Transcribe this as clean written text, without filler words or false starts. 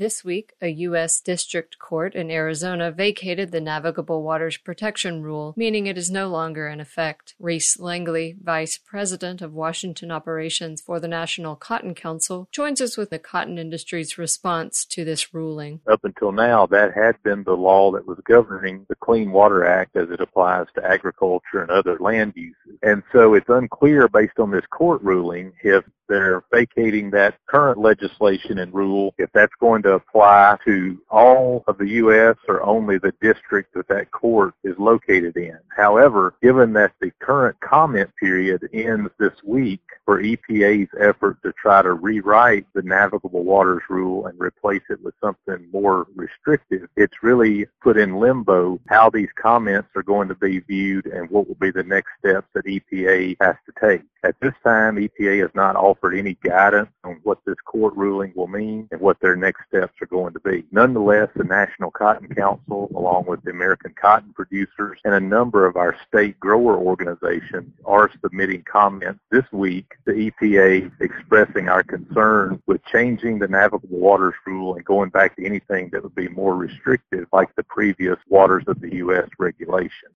This week, a U.S. District Court in Arizona vacated the Navigable Waters Protection Rule, meaning it is no longer in effect. Reese Langley, Vice President of Washington Operations for the National Cotton Council, joins us with the cotton industry's response to this ruling. Up until now, that had been the law that was governing the Clean Water Act as it applies to agriculture and other land uses. And so it's unclear based on this court ruling if they're vacating that current legislation and rule, if that's going to apply to all of the U.S. or only the district that that court is located in. However, given that the current comment period ends this week for EPA's effort to try to rewrite the Navigable Waters Rule and replace it with something more restrictive, it's really put in limbo how these comments are going to be viewed and what will be the next steps that EPA has to take. At this time, EPA has not offered any guidance on what this court ruling will mean and what their next steps are going to be. Nonetheless, the National Cotton Council, along with the American Cotton Producers and a number of our state grower organizations, are submitting comments this week to EPA expressing our concern with changing the Navigable Waters Rule and going back to anything that would be more restrictive like the previous Waters of the U.S. regulation.